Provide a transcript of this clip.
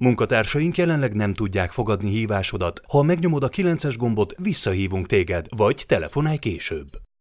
Munkatársaink jelenleg nem tudják fogadni hívásodat. Ha megnyomod a 9-es gombot, visszahívunk téged, vagy telefonálj később.